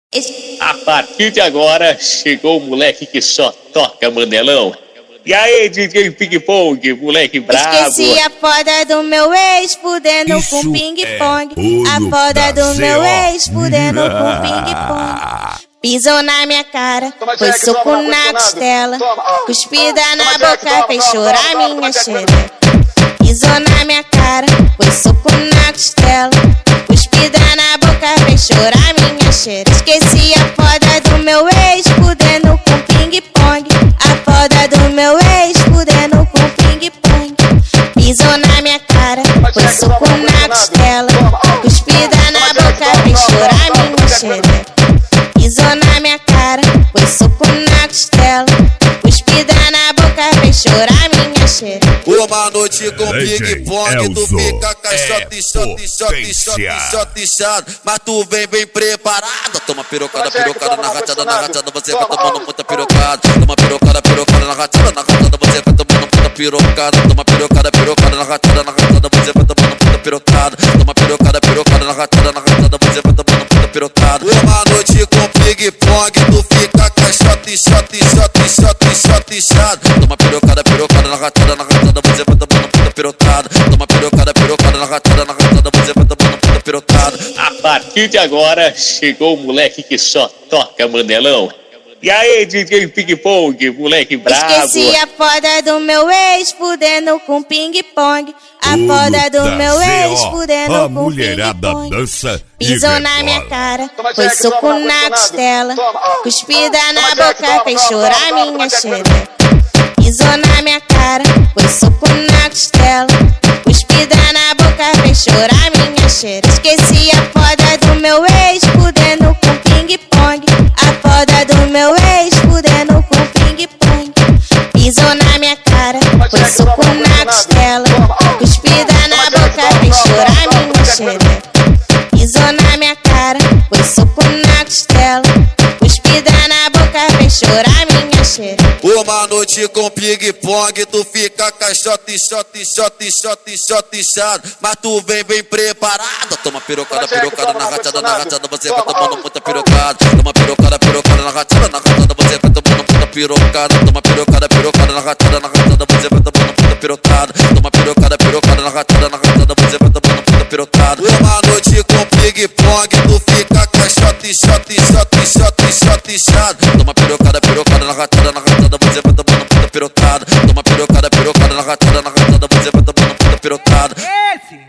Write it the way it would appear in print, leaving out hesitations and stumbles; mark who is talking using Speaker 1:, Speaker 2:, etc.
Speaker 1: A partir de agora, chegou o moleque que só toca manelão. E aí, DJ Ping Pong, moleque brabo.
Speaker 2: Esqueci a foda do meu ex, fudendo com ping-pong. A foda do meu ex, fudendo com ping-pong. Pisou na minha cara, foi soco na costela. Cuspida na boca, fez chorar minha xereca. Pisou na minha cara, foi soco na costela. Cuspida na boca, fez chorar minha xereca. Esqueci a foda do meu ex, fudendo com ping-pong. A foda do meu ex, fudendo com ping-pong. Pisou na minha cara, foi soco na costela. Cuspida na boca, fez chorar minha xereca. Pisou na minha cara, foi soco na costela. Cuspida na boca, fez chorar minha xereca.
Speaker 3: Uma noite com ping-pong, tu fica caixote, mas tu vem bem preparado. Toma pirocada na rachada, você vai tomando muita pirocada. Toma pirocada na rachada, você vai tomando muita pirocada. Toma pirocada na rachada, você vai tomando muita pirocada. Toma pirocada na rachada, você vai tomando muita pirocada. Uma noite com ping-pong, tu fica caixote, toma pirocada na rachada, você vai tomando muita pirocada. Toma pirocada na rachada, você vai tomando muita pirocada.
Speaker 1: A partir de agora, chegou o moleque que só toca manelão. E aí, DJ Ping Pong, moleque brabo.
Speaker 2: Esqueci a foda do meu ex, fudendo com ping-pong. A foda do meu ex, fudendo com ping-pong. Pisou na minha cara, foi soco na costela. Cuspida na boca, fez chorar minha xereca. Pisou na minha cara, foi soco na costela. Cuspida na boca, fez chorar minha xereca. Esqueci a foda do meu ex, fudendo com ping-pong. A foda do meu ex, fudendo com ping-pong. Pisou na minha cara, foi soco na costela. Cuspida na boca, fez chorar minha xereca. Pisou na minha cara, foi soco na costela. Cuspida na boca, fez chorar minha xereca.
Speaker 3: Uma noite com ping-pong, tu fica caixote, mas tu vem bem preparado. Toma pirocada na rachada, você vai tomando muita pirocada. Toma pirocada na rachada, você vai tomando muita pirocada. Toma pirocada na rachada, você vai tomando muita pirocada. Toma pirocada na rachada, você vai tomando muita pirocada. Uma noite com ping-pong, tu fica caixote, toma pirocada na rachada, você vai tomando muita pirocada. Toma pirocada na rachada, você vai tomando muita pirocada.